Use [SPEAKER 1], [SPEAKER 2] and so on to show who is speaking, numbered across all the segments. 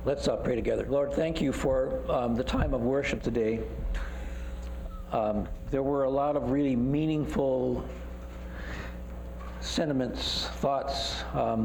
[SPEAKER 1] Let's pray together. Lord, thank you for the time of worship today. There were a lot of really meaningful sentiments, thoughts,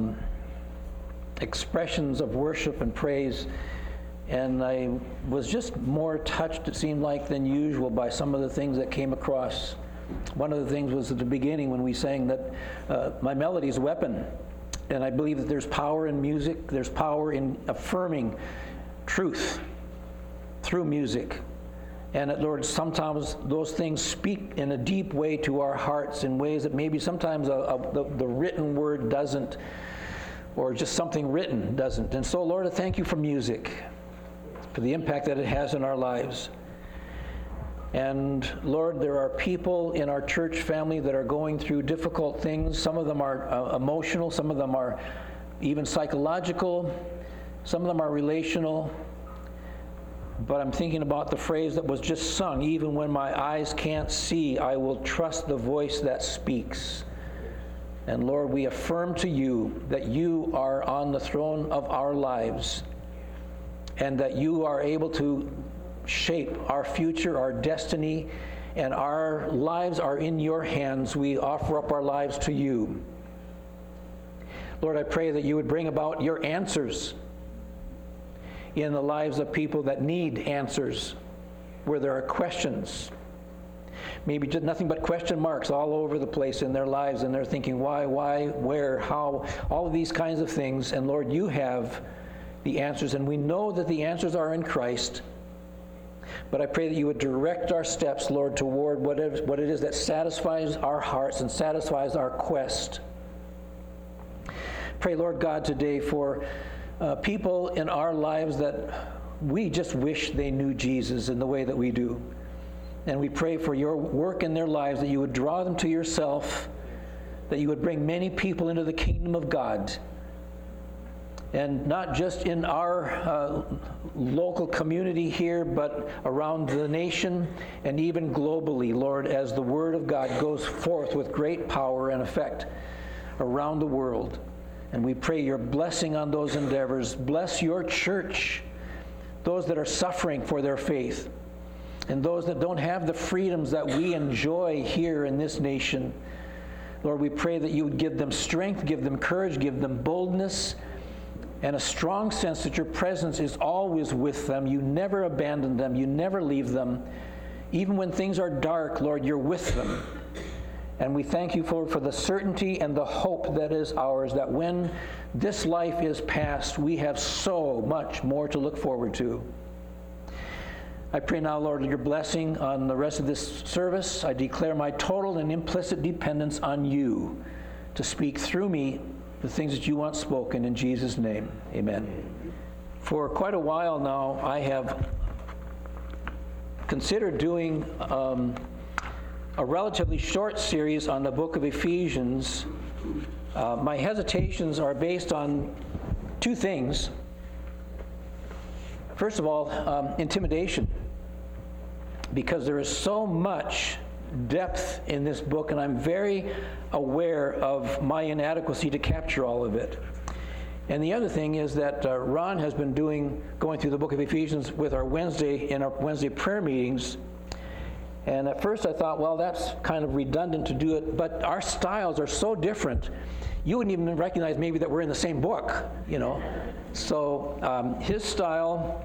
[SPEAKER 1] expressions of worship and praise. And I was just more touched, it seemed like, than usual by some of the things that came across. One of the things was at the beginning when we sang that my melody is a weapon. And I believe that there's power in music. There's power in affirming truth through music. And that, Lord, sometimes those things speak in a deep way to our hearts in ways that maybe sometimes the written word doesn't, or just something written doesn't. And so, Lord, I thank you for music, for the impact that it has in our lives. And Lord, there are people in our church family that are going through difficult things. Some of them are emotional, some of them are even psychological, some of them are relational. But I'm thinking about the phrase that was just sung, even when my eyes can't see, I will trust the voice that speaks. And Lord, we affirm to you that you are on the throne of our lives and that you are able to shape our future, our destiny, and our lives are in your hands. We offer up our lives to you. Lord, I pray that you would bring about your answers in the lives of people that need answers, where there are questions. Maybe just nothing but question marks all over the place in their lives, and they're thinking why, where, how, all of these kinds of things. And Lord, you have the answers, and we know that the answers are in Christ. But I pray that you would direct our steps, Lord, toward what it is that satisfies our hearts and satisfies our quest. Pray, Lord God, today for people in our lives that we just wish they knew Jesus in the way that we do. And we pray for your work in their lives, that you would draw them to yourself, that you would bring many people into the kingdom of God. And not just in our local community here, but around the nation and even globally, Lord, as the Word of God goes forth with great power and effect around the world. And we pray your blessing on those endeavors. Bless your church, those that are suffering for their faith, and those that don't have the freedoms that we enjoy here in this nation. Lord, we pray that you would give them strength, give them courage, give them boldness, and a strong sense that your presence is always with them. You never abandon them. You never leave them. Even when things are dark, Lord, you're with them. And we thank you for the certainty and the hope that is ours, that when this life is past, we have so much more to look forward to. I pray now, Lord, your blessing on the rest of this service. I declare my total and implicit dependence on you to speak through me the things that you want spoken, in Jesus' name. Amen. For quite a while now, I have considered doing a relatively short series on the book of Ephesians. My hesitations are based on two things. First of all, intimidation, because there is so much depth in this book, and I'm very aware of my inadequacy to capture all of it. And the other thing is that Ron has been going through the book of Ephesians with our Wednesday prayer meetings. And at first I thought, well, that's kind of redundant to do it, but our styles are so different, you wouldn't even recognize maybe that we're in the same book, you know. So his style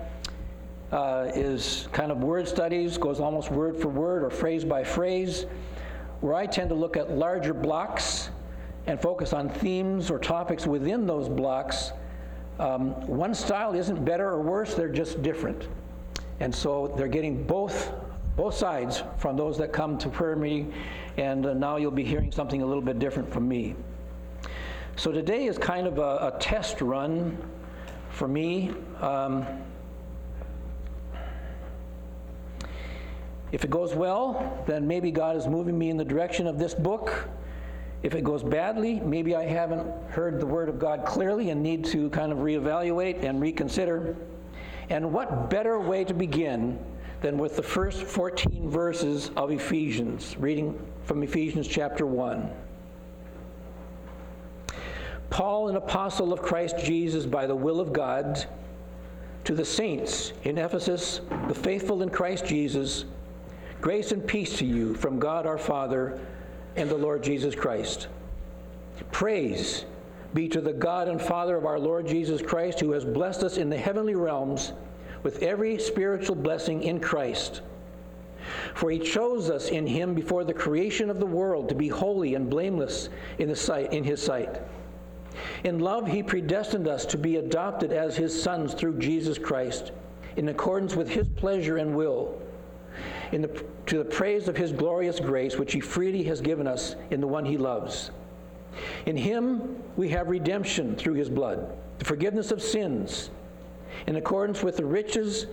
[SPEAKER 1] is kind of word studies, goes almost word for word or phrase by phrase, where I tend to look at larger blocks and focus on themes or topics within those blocks. One style isn't better or worse, they're just different. And so they're getting both sides from those that come to prayer meeting, and now you'll be hearing something a little bit different from me. So today is kind of a test run for me. If it goes well, then maybe God is moving me in the direction of this book. If it goes badly, maybe I haven't heard the Word of God clearly and need to kind of reevaluate and reconsider. And what better way to begin than with the first 14 verses of Ephesians, reading from Ephesians chapter 1. Paul, an apostle of Christ Jesus by the will of God, To the saints in Ephesus, the faithful in Christ Jesus, grace and peace to you from God our Father and the Lord Jesus Christ. Praise be to the God and Father of our Lord Jesus Christ, who has blessed us in the heavenly realms with every spiritual blessing in Christ. For he chose us in him before the creation of the world to be holy and blameless in his sight. In love he predestined us to be adopted as his sons through Jesus Christ, in accordance with his pleasure and will, to the praise of his glorious grace, which he freely has given us in the one he loves. In him we have redemption through his blood, the forgiveness of sins, in accordance with the riches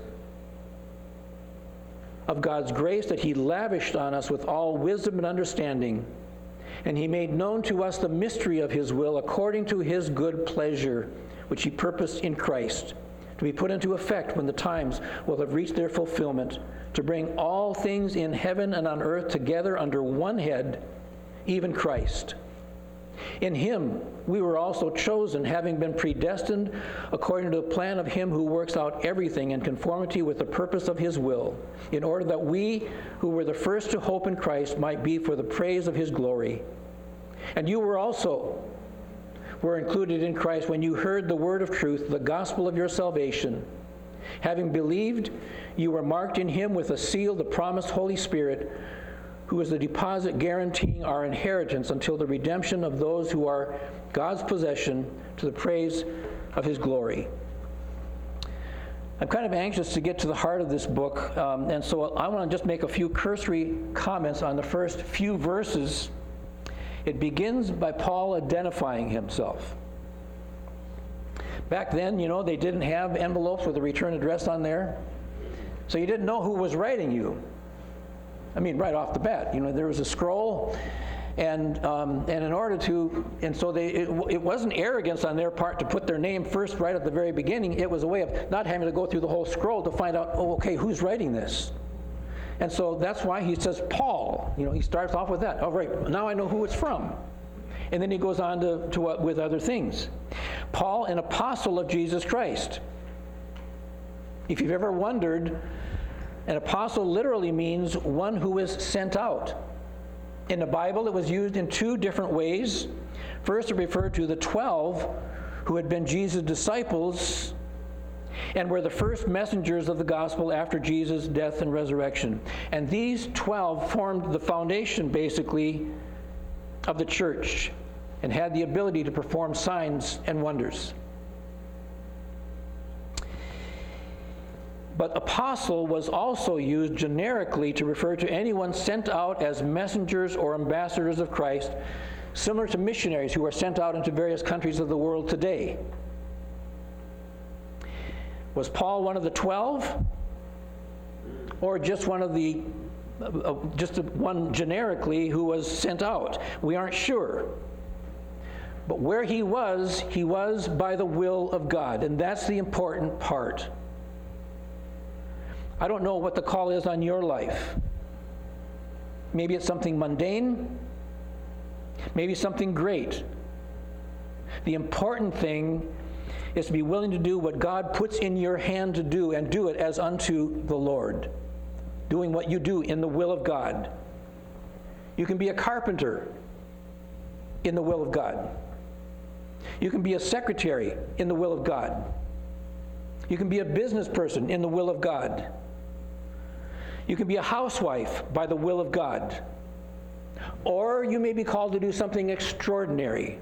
[SPEAKER 1] of God's grace that he lavished on us with all wisdom and understanding. And he made known to us the mystery of his will according to his good pleasure, which he purposed in Christ, to be put into effect when the times will have reached their fulfillment, to bring all things in heaven and on earth together under one head, even Christ. In him we were also chosen, having been predestined according to the plan of him who works out everything in conformity with the purpose of his will, in order that we who were the first to hope in Christ might be for the praise of his glory. And you were included in Christ when you heard the word of truth, the gospel of your salvation. Having believed, you were marked in him with a seal, the promised Holy Spirit, who is the deposit guaranteeing our inheritance until the redemption of those who are God's possession, to the praise of his glory. I'm kind of anxious to get to the heart of this book, and so I want to just make a few cursory comments on the first few verses. It begins by Paul identifying himself. Back then, they didn't have envelopes with a return address on there, so you didn't know who was writing you. I mean, right off the bat, there was a scroll, and in order to, and so it wasn't arrogance on their part to put their name first right at the very beginning. It was a way of not having to go through the whole scroll to find out, okay, who's writing this? And so that's why he says Paul. He starts off with that. Oh, right, now I know who it's from. And then he goes on to with other things. Paul, an apostle of Jesus Christ. If you've ever wondered, an apostle literally means one who is sent out. In the Bible, it was used in two different ways. First, it referred to the 12 who had been Jesus' disciples and were the first messengers of the gospel after Jesus' death and resurrection. And these 12 formed the foundation, basically, of the church and had the ability to perform signs and wonders. But apostle was also used generically to refer to anyone sent out as messengers or ambassadors of Christ, similar to missionaries who are sent out into various countries of the world today. Was Paul one of the 12? Or just one generically who was sent out? We aren't sure. But where he was by the will of God, and that's the important part. I don't know what the call is on your life. Maybe it's something mundane. Maybe something great. The important thing is to be willing to do what God puts in your hand to do, and do it as unto the Lord. Doing what you do in the will of God. You can be a carpenter in the will of God. You can be a secretary in the will of God. You can be a business person in the will of God. You can be a housewife by the will of God. Or you may be called to do something extraordinary.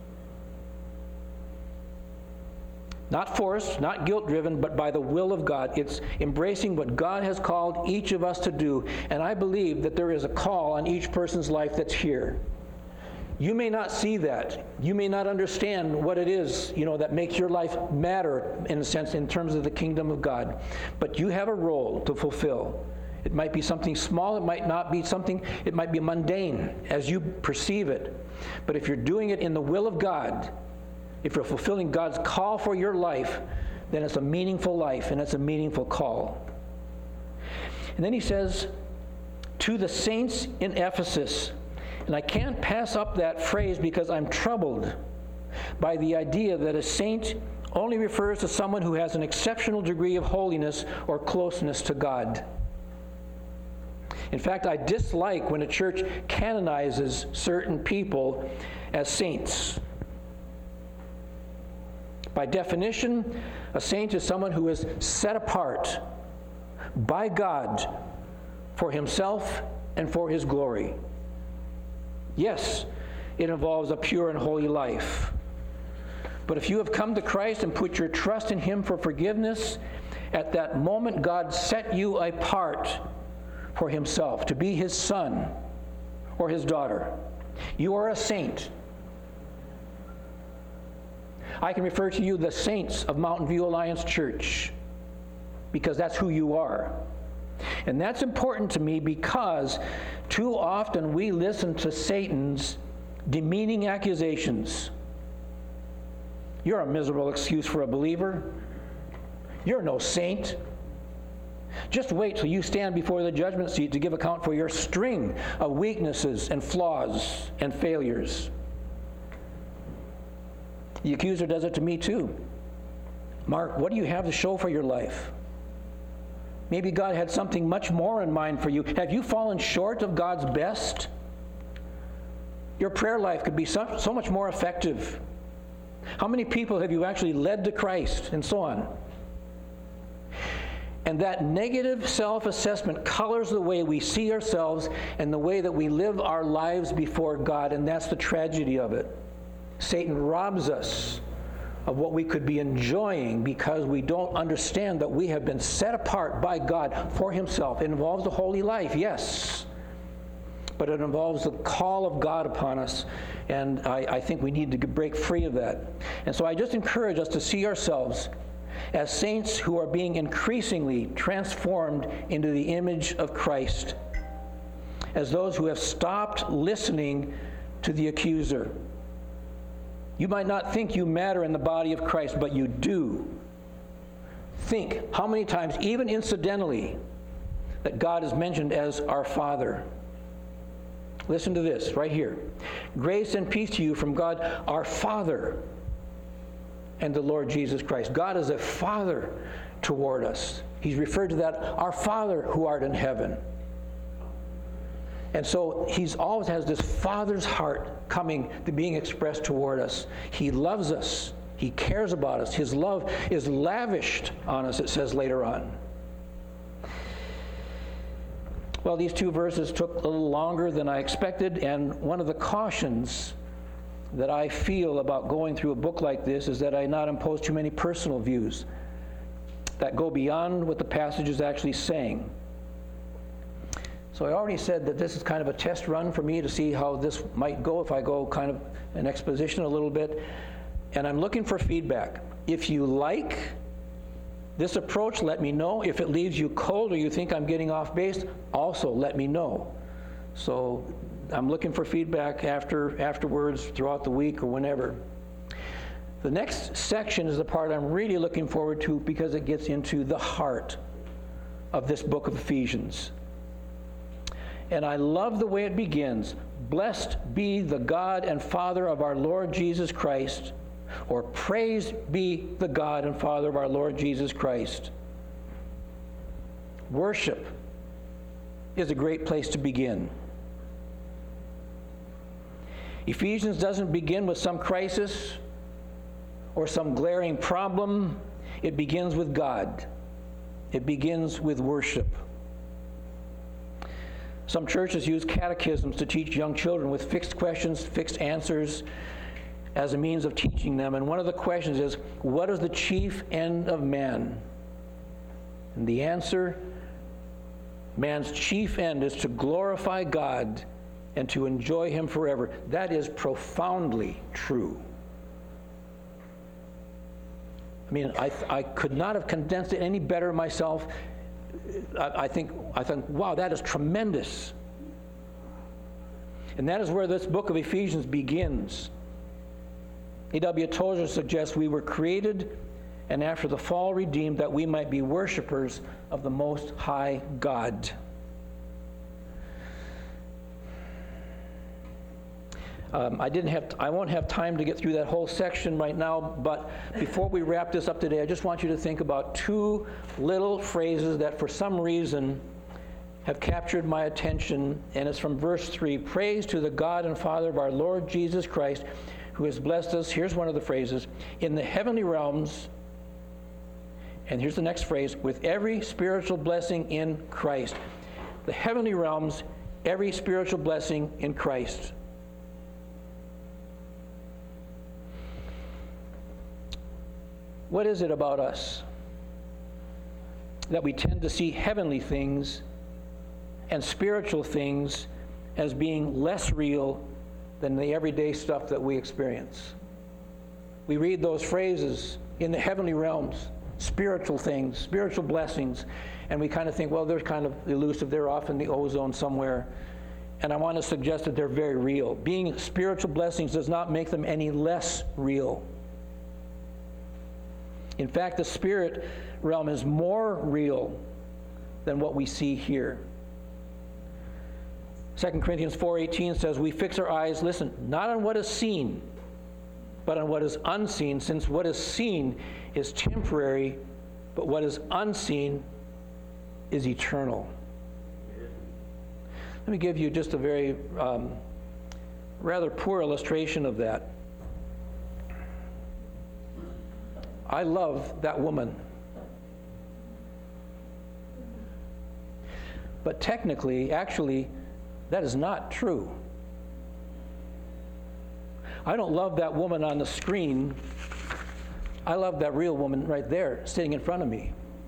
[SPEAKER 1] Not forced, not guilt-driven, but by the will of God. It's embracing what God has called each of us to do. And I believe that there is a call on each person's life that's here. You may not see that. You may not understand what it is, that makes your life matter, in a sense, in terms of the kingdom of God. But you have a role to fulfill. It might be something small, it might not be something, it might be mundane as you perceive it. But if you're doing it in the will of God, if you're fulfilling God's call for your life, then it's a meaningful life and it's a meaningful call. And then he says, to the saints in Ephesus. And I can't pass up that phrase because I'm troubled by the idea that a saint only refers to someone who has an exceptional degree of holiness or closeness to God. In fact, I dislike when a church canonizes certain people as saints. By definition, a saint is someone who is set apart by God for himself and for his glory. Yes, it involves a pure and holy life. But if you have come to Christ and put your trust in him for forgiveness, at that moment God set you apart for himself, to be his son or his daughter. You are a saint. I can refer to you the saints of Mountain View Alliance Church, because that's who you are. And that's important to me because too often we listen to Satan's demeaning accusations. You're a miserable excuse for a believer. You're no saint. Just wait till you stand before the judgment seat to give account for your string of weaknesses and flaws and failures. The accuser does it to me too. Mark, what do you have to show for your life? Maybe God had something much more in mind for you. Have you fallen short of God's best? Your prayer life could be so much more effective. How many people have you actually led to Christ? And so on. And that negative self-assessment colors the way we see ourselves and the way that we live our lives before God, and that's the tragedy of it. Satan robs us of what we could be enjoying because we don't understand that we have been set apart by God for himself. It involves a holy life, yes, but it involves the call of God upon us, and I think we need to break free of that. And so I just encourage us to see ourselves as saints who are being increasingly transformed into the image of Christ, as those who have stopped listening to the accuser. You might not think you matter in the body of Christ, but you do. Think how many times, even incidentally, that God is mentioned as our Father. Listen to this right here. Grace and peace to you from God, our Father, and the Lord Jesus Christ. God is a Father toward us. He's referred to that, our Father who art in heaven. And so he's always has this Father's heart coming to being expressed toward us. He loves us. He cares about us. His love is lavished on us, it says later on. Well, these two verses took a little longer than I expected, and one of the cautions that I feel about going through a book like this is that I not impose too many personal views that go beyond what the passage is actually saying. So I already said that this is kind of a test run for me to see how this might go if I go kind of an exposition a little bit. And I'm looking for feedback. If you like this approach, let me know. If it leaves you cold or you think I'm getting off base, also let me know. So I'm looking for feedback afterwards, throughout the week or whenever. The next section is the part I'm really looking forward to because it gets into the heart of this book of Ephesians. And I love the way it begins. Blessed be the God and Father of our Lord Jesus Christ, or praised be the God and Father of our Lord Jesus Christ. Worship is a great place to begin. Ephesians doesn't begin with some crisis or some glaring problem. It begins with God. It begins with worship. Some churches use catechisms to teach young children with fixed questions, fixed answers as a means of teaching them. And one of the questions is, what is the chief end of man? And the answer, man's chief end is to glorify God and to enjoy him forever. That is profoundly true. I mean, I could not have condensed it any better myself. I think, wow, that is tremendous. And that is where this book of Ephesians begins. A.W. Tozer suggests we were created and after the fall redeemed that we might be worshipers of the Most High God. I won't have time to get through that whole section right now, but before we wrap this up today, I just want you to think about two little phrases that for some reason have captured my attention, and it's from verse 3. Praise to the God and Father of our Lord Jesus Christ, who has blessed us, here's one of the phrases, in the heavenly realms, and here's the next phrase, with every spiritual blessing in Christ. The heavenly realms, every spiritual blessing in Christ. What is it about us that we tend to see heavenly things and spiritual things as being less real than the everyday stuff that we experience? We read those phrases, in the heavenly realms, spiritual things, spiritual blessings, and we kind of think, well, they're kind of elusive, they're off in the ozone somewhere. And I want to suggest that they're very real. Being spiritual blessings does not make them any less real. In fact, the spirit realm is more real than what we see here. 2 Corinthians 4:18 says, we fix our eyes, listen, not on what is seen, but on what is unseen, since what is seen is temporary, but what is unseen is eternal. Let me give you just a very rather poor illustration of that. I love that woman. But technically, actually, that is not true. I don't love that woman on the screen. I love that real woman right there, sitting in front of me.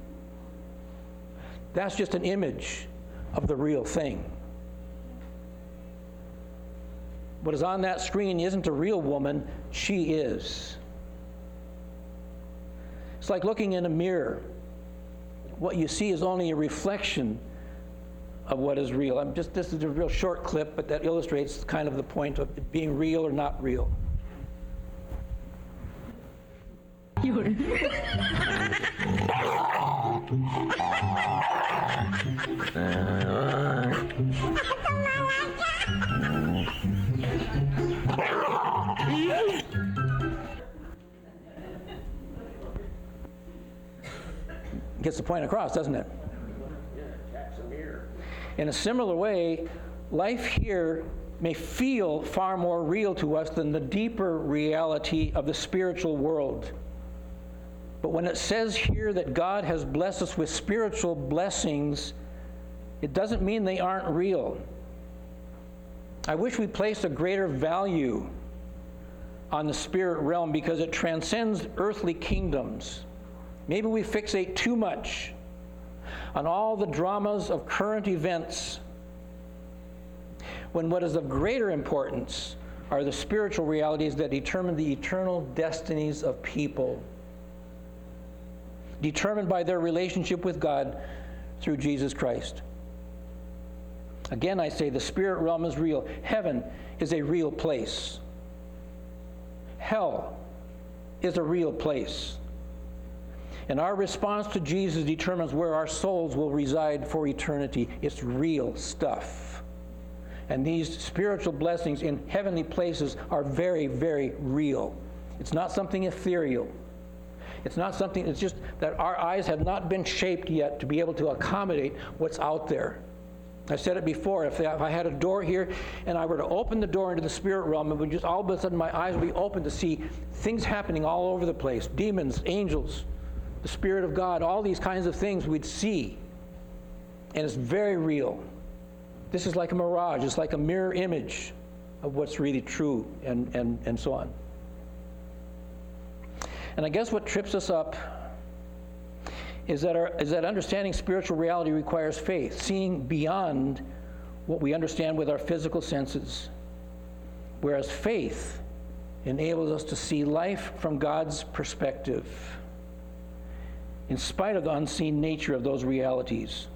[SPEAKER 1] That's just an image of the real thing. What is on that screen isn't a real woman, she is. It's like looking in a mirror. What you see is only a reflection of what is real. This is a real short clip, but that illustrates kind of the point of it being real or not real. Gets the point across, doesn't it? In a similar way, life here may feel far more real to us than the deeper reality of the spiritual world. But when it says here that God has blessed us with spiritual blessings, it doesn't mean they aren't real. I wish we placed a greater value on the spirit realm because it transcends earthly kingdoms. Maybe we fixate too much on all the dramas of current events, when what is of greater importance are the spiritual realities that determine the eternal destinies of people, determined by their relationship with God through Jesus Christ. Again, I say the spirit realm is real. Heaven is a real place. Hell is a real place. And our response to Jesus determines where our souls will reside for eternity. It's real stuff. And these spiritual blessings in heavenly places are very, very real. It's not something ethereal. It's not something, it's just that our eyes have not been shaped yet to be able to accommodate what's out there. I've said it before, if I had a door here and I were to open the door into the spirit realm, it would just all of a sudden my eyes would be open to see things happening all over the place. Demons, angels, the Spirit of God, all these kinds of things we'd see. And it's very real. This is like a mirage. It's like a mirror image of what's really true and so on. And I guess what trips us up is that understanding spiritual reality requires faith, seeing beyond what we understand with our physical senses. Whereas faith enables us to see life from God's perspective, in spite of the unseen nature of those realities.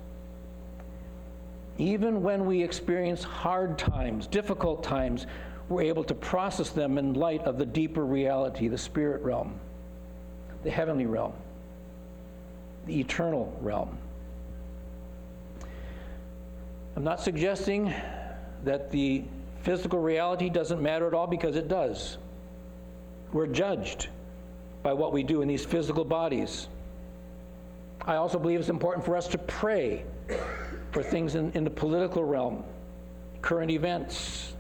[SPEAKER 1] Even when we experience hard times, difficult times, we're able to process them in light of the deeper reality, the spirit realm, the heavenly realm, the eternal realm. I'm not suggesting that the Physical reality doesn't matter at all because it does. We're judged by what we do in these physical bodies. I also believe it's important for us to pray for things in the political realm, current events.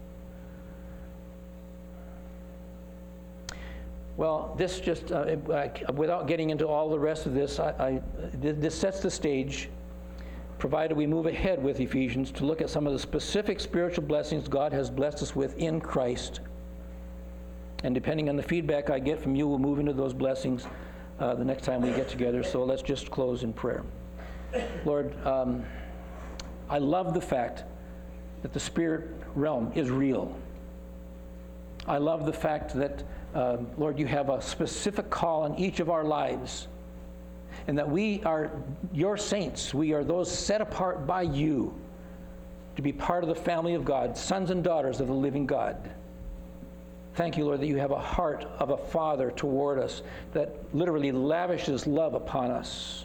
[SPEAKER 1] Well, this just, without getting into all the rest of this, this sets the stage, provided we move ahead with Ephesians, to look at some of the specific spiritual blessings God has blessed us with in Christ. And depending on the feedback I get from you, we'll move into those blessings the next time we get together. So let's just close in prayer. Lord, I love the fact that the spirit realm is real. I love the fact that, Lord, you have a specific call on each of our lives, and that we are your saints. We are those set apart by you to be part of the family of God, sons and daughters of the living God. Thank you, Lord, that you have a heart of a father toward us that literally lavishes love upon us.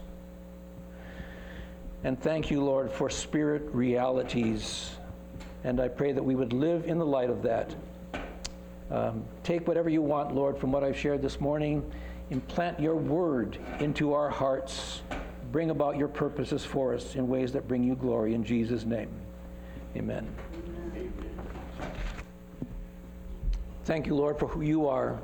[SPEAKER 1] And thank you, Lord, for spirit realities. And I pray that we would live in the light of that. Take whatever you want, Lord, from what I've shared this morning. Implant your word into our hearts. Bring about your purposes for us in ways that bring you glory. In Jesus' name, amen. Thank you, Lord, for who you are,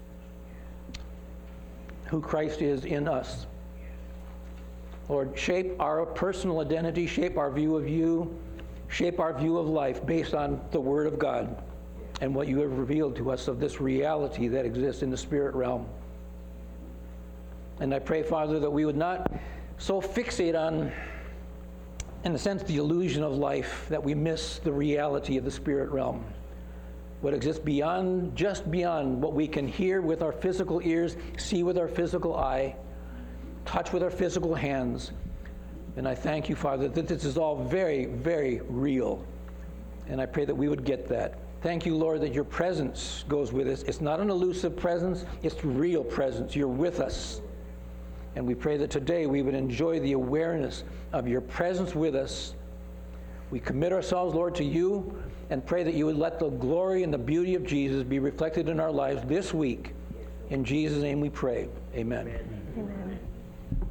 [SPEAKER 1] who Christ is in us. Lord, shape our personal identity, shape our view of you, shape our view of life based on the Word of God and what you have revealed to us of this reality that exists in the spirit realm. And I pray, Father, that we would not so fixate on, in a sense, the illusion of life that we miss the reality of the spirit realm. What exists beyond, just beyond what we can hear with our physical ears, see with our physical eye, touch with our physical hands. And I thank you, Father, that this is all very, very real. And I pray that we would get that. Thank you, Lord, that your presence goes with us. It's not an elusive presence, it's real presence. You're with us. And we pray that today we would enjoy the awareness of your presence with us. We commit ourselves, Lord, to you, and pray that you would let the glory and the beauty of Jesus be reflected in our lives this week. In Jesus' name we pray. Amen.
[SPEAKER 2] Amen.